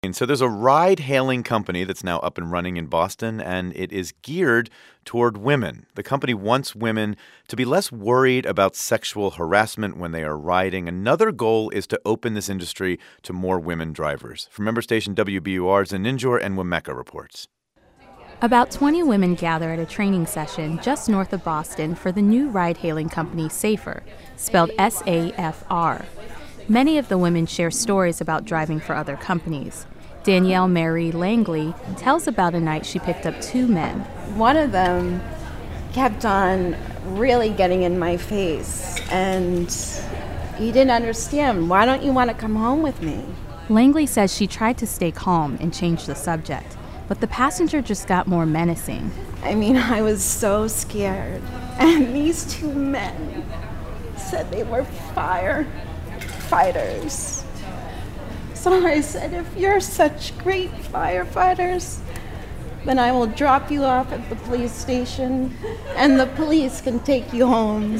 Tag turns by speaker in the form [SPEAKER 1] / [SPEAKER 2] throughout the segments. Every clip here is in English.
[SPEAKER 1] And so there's a ride-hailing company that's now up and running in Boston, and it is geared toward women. The company wants women to be less worried about sexual harassment when they are riding. Another goal is to open this industry to more women drivers. From member station WBUR, Zeninjor Enwemeka reports.
[SPEAKER 2] About 20 women gather at a training session just north of Boston for the new ride-hailing company Safer, spelled S-A-F-R. Many of the women share stories about driving for other companies. Danielle Mary Langley tells about a night she picked up two men.
[SPEAKER 3] One of them kept on really getting in my face, and he didn't understand. Why don't you want to come home with me?
[SPEAKER 2] Langley says she tried to stay calm and change the subject, but the passenger just got more menacing.
[SPEAKER 3] I mean, I was so scared. And these two men said they were firefighters. So I said, if you're such great firefighters, then I will drop you off at the police station and the police can take you home.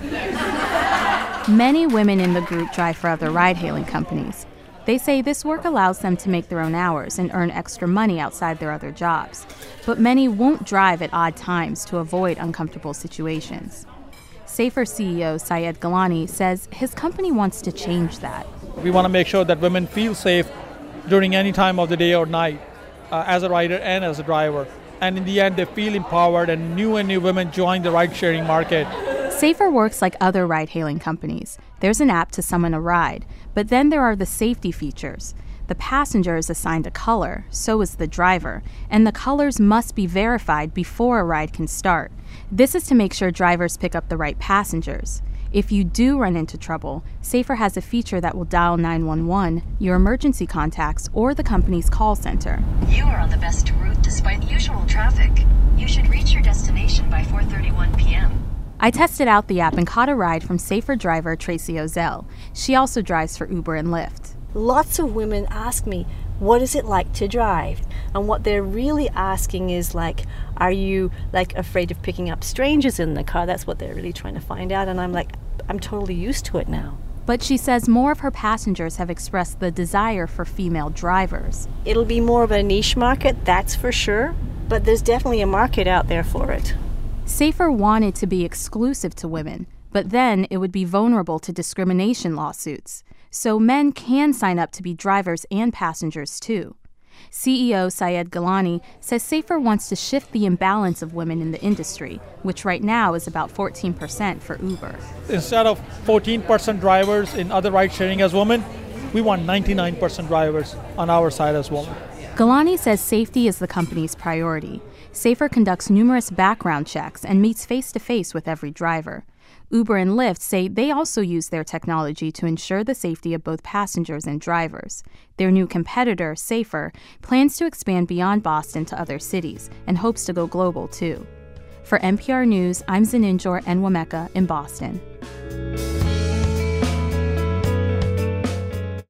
[SPEAKER 2] Many women in the group drive for other ride-hailing companies. They say this work allows them to make their own hours and earn extra money outside their other jobs. But many won't drive at odd times to avoid uncomfortable situations. Safer CEO Syed Gilani says his company wants to change that.
[SPEAKER 4] We want to make sure that women feel safe during any time of the day or night, as a rider and as a driver. And in the end, they feel empowered, and new women join the ride-sharing market.
[SPEAKER 2] Safer works like other ride-hailing companies. There's an app to summon a ride, but then there are the safety features. The passenger is assigned a color, so is the driver, and the colors must be verified before a ride can start. This is to make sure drivers pick up the right passengers. If you do run into trouble, Safer has a feature that will dial 911, your emergency contacts, or the company's call center.
[SPEAKER 5] You are on the best route despite usual traffic. You should reach your destination by 4:31 p.m.
[SPEAKER 2] I tested out the app and caught a ride from Safer driver Tracy Ozell. She also drives for Uber and Lyft.
[SPEAKER 6] Lots of women ask me, what is it like to drive? And what they're really asking is are you afraid of picking up strangers in the car? That's what they're really trying to find out. And I'm totally used to it now.
[SPEAKER 2] But she says more of her passengers have expressed the desire for female drivers.
[SPEAKER 6] It'll be more of a niche market, that's for sure. But there's definitely a market out there for it.
[SPEAKER 2] Safer wanted to be exclusive to women, but then it would be vulnerable to discrimination lawsuits. So men can sign up to be drivers and passengers too. CEO Syed Gilani says Safer wants to shift the imbalance of women in the industry, which right now is about 14% for Uber.
[SPEAKER 4] Instead of 14% drivers in other ride-sharing as women, we want 99% drivers on our side as women.
[SPEAKER 2] Gilani says safety is the company's priority. Safer conducts numerous background checks and meets face-to-face with every driver. Uber and Lyft say they also use their technology to ensure the safety of both passengers and drivers. Their new competitor, Safer, plans to expand beyond Boston to other cities and hopes to go global too. For NPR News, I'm Zeninjor Enwemeka in Boston.